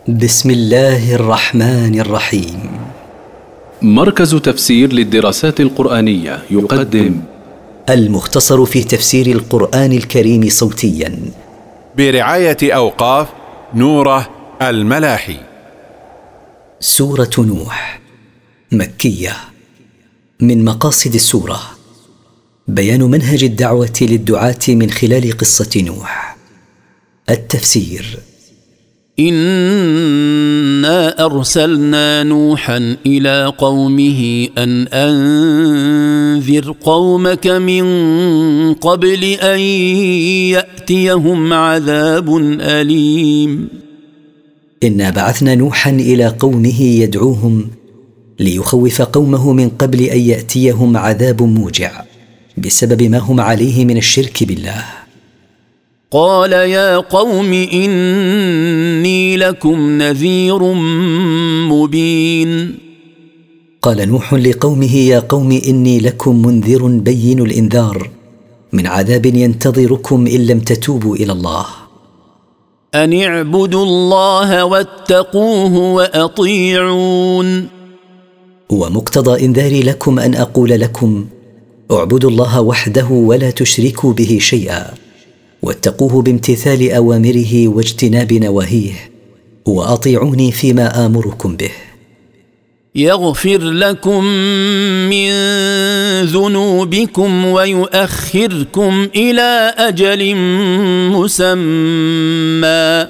بسم الله الرحمن الرحيم. مركز تفسير للدراسات القرآنية يقدم المختصر في تفسير القرآن الكريم صوتيا برعاية أوقاف نوره الملاحي. سورة نوح مكية. من مقاصد السورة بيان منهج الدعوة للدعاة من خلال قصة نوح. التفسير: إنا أرسلنا نوحا إلى قومه أن أنذر قومك من قبل أن يأتيهم عذاب أليم. إنا بعثنا نوحا إلى قومه يدعوهم ليخوف قومه من قبل أن يأتيهم عذاب موجع بسبب ما هم عليه من الشرك بالله. قال يا قوم إني لكم نذير مبين. قال نوح لقومه يا قوم إني لكم منذر بين الإنذار من عذاب ينتظركم إن لم تتوبوا إلى الله. أن اعبدوا الله واتقوه وأطيعون. ومقتضى إنذاري لكم أن أقول لكم: اعبدوا الله وحده ولا تشركوا به شيئا، واتقوه بامتثال أوامره واجتناب نواهيه، وأطيعوني فيما آمركم به. يغفر لكم من ذنوبكم ويؤخركم إلى أجل مسمى،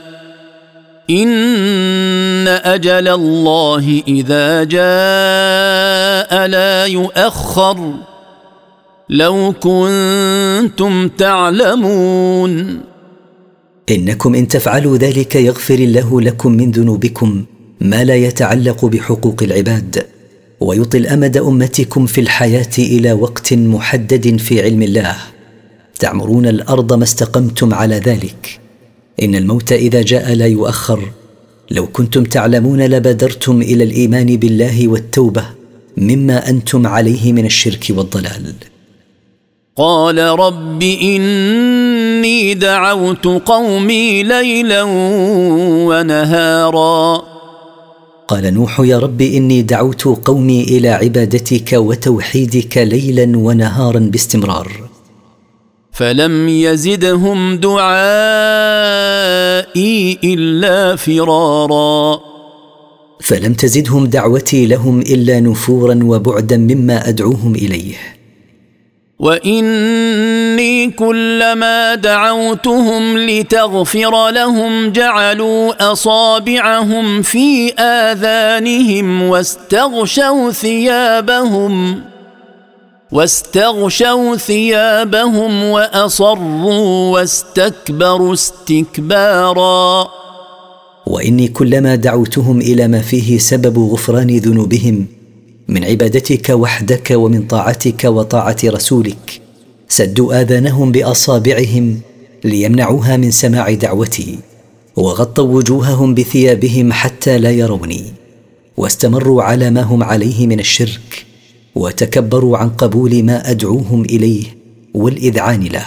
إن أجل الله إذا جاء لا يؤخر، لو كنتم تعلمون. إنكم إن تفعلوا ذلك يغفر الله لكم من ذنوبكم ما لا يتعلق بحقوق العباد، ويطل أمد أمتكم في الحياة إلى وقت محدد في علم الله، تعمرون الأرض ما استقمتم على ذلك. إن الموت إذا جاء لا يؤخر، لو كنتم تعلمون لبادرتم إلى الإيمان بالله والتوبة مما أنتم عليه من الشرك والضلال. قال رب إني دعوت قومي ليلا ونهارا. قال نوح يا رب إني دعوت قومي إلى عبادتك وتوحيدك ليلا ونهارا باستمرار، فلم يزدهم دعائي إلا فرارا. فلم تزدهم دعوتي لهم إلا نفورا وبعدا مما أدعوهم إليه. وإني كلما دعوتهم لتغفر لهم جعلوا أصابعهم في آذانهم واستغشوا ثيابهم وأصروا واستكبروا استكبارا. وإني كلما دعوتهم إلى ما فيه سبب غفران ذنوبهم من عبادتك وحدك ومن طاعتك وطاعة رسولك، سدوا آذانهم بأصابعهم ليمنعوها من سماع دعوتي، وغطوا وجوههم بثيابهم حتى لا يروني، واستمروا على ما هم عليه من الشرك، وتكبروا عن قبول ما أدعوهم إليه والإذعان له.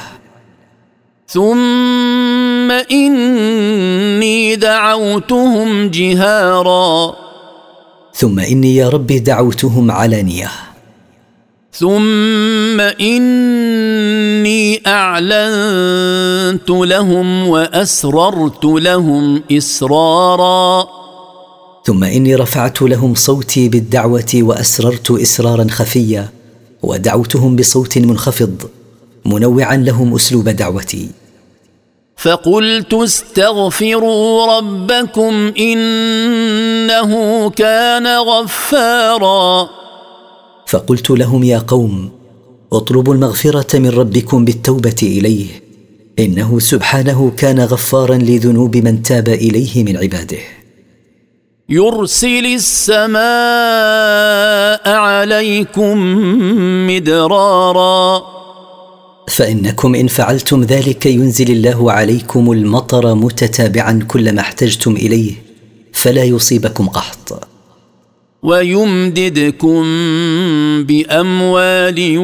ثم إني دعوتهم جهارا. ثم إني يا رب دعوتهم علانية. ثم إني أعلنت لهم وأسررت لهم إسرارا. ثم إني رفعت لهم صوتي بالدعوة وأسررت إسرارا خفيا، ودعوتهم بصوت منخفض منوعا لهم أسلوب دعوتي. فقلت استغفروا ربكم إنه كان غفارا. فقلت لهم يا قوم اطلبوا المغفرة من ربكم بالتوبة إليه، إنه سبحانه كان غفارا لذنوب من تاب إليه من عباده. يرسل السماء عليكم مدرارا. فإنكم إن فعلتم ذلك ينزل الله عليكم المطر متتابعا كلما احتجتم إليه، فلا يصيبكم قحط. ويمددكم بأموال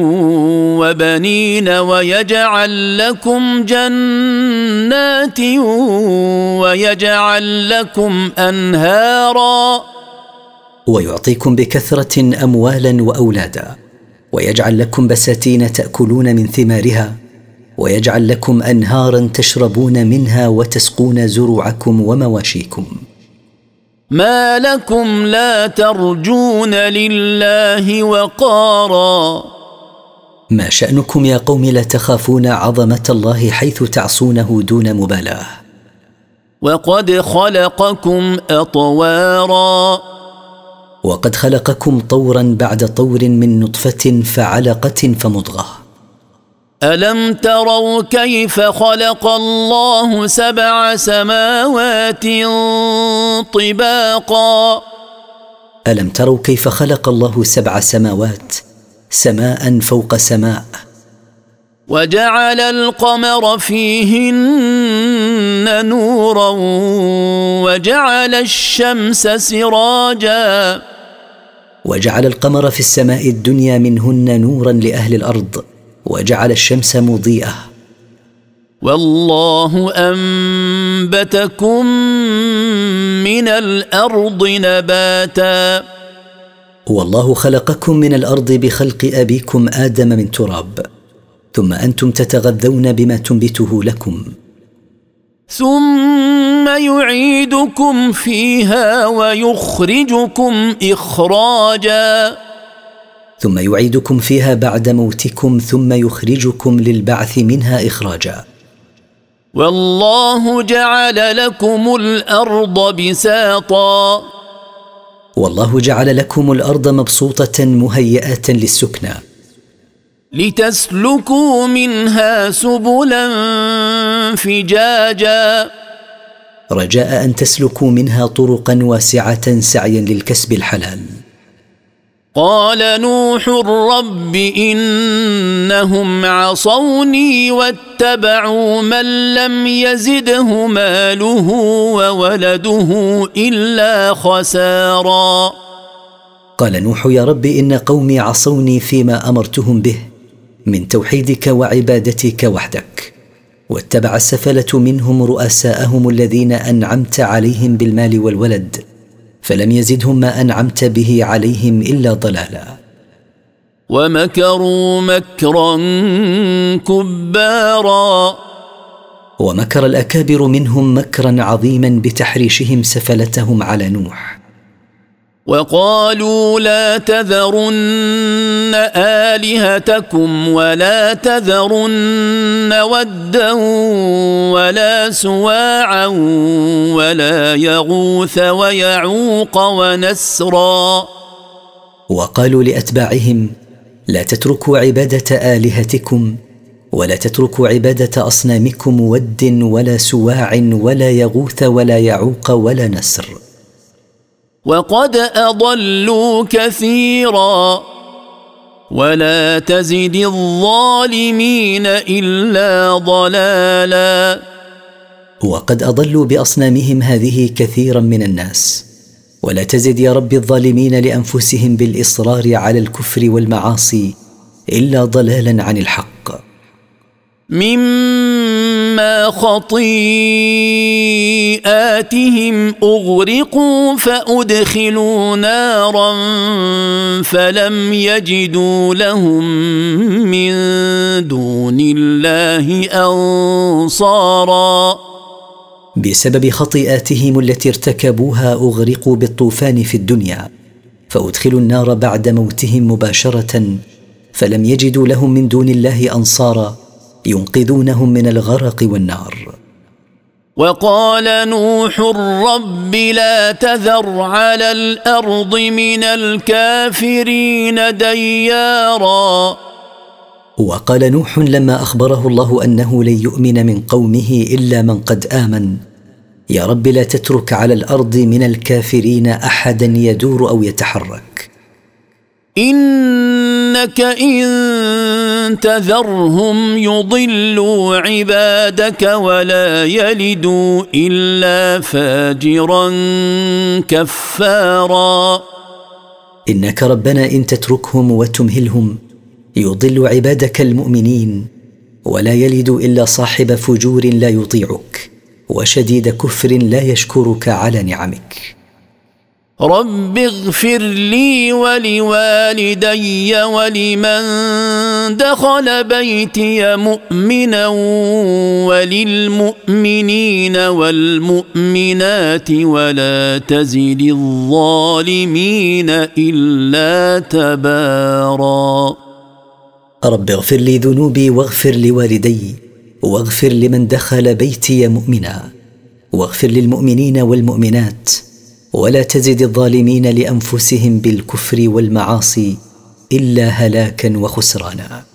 وبنين ويجعل لكم جنات ويجعل لكم أنهارا ويعطيكم بكثرة أموالا وأولادا ويجعل لكم بساتين تأكلون من ثمارها ويجعل لكم أنهارا تشربون منها وتسقون زروعكم ومواشيكم. ما لكم لا ترجون لله وقارا ما شأنكم يا قوم لا تخافون عظمة الله حيث تعصونه دون مبالاة. وقد خلقكم أطوارا وقد خلقكم طورا بعد طور من نطفة فعلقة فمضغة. ألم تروا كيف خلق الله 7 سماوات طباقا ألم تروا كيف خلق الله 7 سماوات سماء فوق سماء وجعل القمر فيهن نورا وجعل الشمس سراجا وجعل القمر في السماء الدنيا منهن نورا لأهل الأرض وجعل الشمس مضيئة. والله أنبتكم من الأرض نباتا والله خلقكم من الأرض بخلق أبيكم آدم من تراب ثم أنتم تتغذون بما تنبته لكم ثم يعيدكم فيها ويخرجكم إخراجا ثم يعيدكم فيها بعد موتكم ثم يخرجكم للبعث منها إخراجا. والله جعل لكم الأرض بساطا والله جعل لكم الأرض مبسوطة مهيئة للسكنى لتسلكوا منها سبلا فجاجا رجاء أن تسلكوا منها طرقا واسعة سعيا للكسب الحلال. قال نوح رب إنهم عصوني واتبعوا من لم يزده ماله وولده إلا خسارا. قال نوح يا رب إن قومي عصوني فيما أمرتهم به من توحيدك وعبادتك وحدك واتبع السفلة منهم رؤساءهم الذين أنعمت عليهم بالمال والولد فلم يزدهم ما أنعمت به عليهم إلا ضلالا. ومكروا مكرا كبارا ومكر الأكابر منهم مكرا عظيما بتحريشهم سفلتهم على نوح. وقالوا لا تذرن آلهتكم ولا تذرن ودا ولا سواعا ولا يغوث ويعوق ونسرا. وقالوا لأتباعهم لا تتركوا عبادة آلهتكم ولا تتركوا عبادة أصنامكم ود ولا سواع ولا يغوث ولا يعوق ولا نسر. وقد أضلوا كثيرا ولا تزد الظالمين إلا ضلالا. وقد أضلوا بأصنامهم هذه كثيرا من الناس ولا تزد يا رب الظالمين لأنفسهم بالإصرار على الكفر والمعاصي إلا ضلالا عن الحق. مما خطيئاتهم أغرقوا فأدخلوا نارا فلم يجدوا لهم من دون الله أنصارا. بسبب خطيئاتهم التي ارتكبوها أغرقوا بالطوفان في الدنيا فأدخلوا النار بعد موتهم مباشرة فلم يجدوا لهم من دون الله أنصارا ينقذونهم من الغرق والنار. وقال نوح رب لا تذر على الأرض من الكافرين ديارا. وقال نوح لما أخبره الله أنه لن يؤمن من قومه إلا من قد آمن يا رب لا تترك على الأرض من الكافرين أحدا يدور أو يتحرك. إنك إن تذرهم يضلوا عبادك ولا يلدوا إلا فاجرا كفارا. إنك ربنا إن تتركهم وتمهلهم يضل عبادك المؤمنين ولا يلد إلا صاحب فجور لا يطيعك وشديد كفر لا يشكرك على نعمك. رب اغفر لي ولوالدي ولمن دخل بيتي مؤمنا وللمؤمنين والمؤمنات ولا تزد الظالمين إلا تبارا. رب اغفر لي ذنوبي واغفر لوالدي واغفر لمن دخل بيتي مؤمنا واغفر للمؤمنين والمؤمنات ولا تزد الظالمين لأنفسهم بالكفر والمعاصي إلا هلاكا وخسرانا.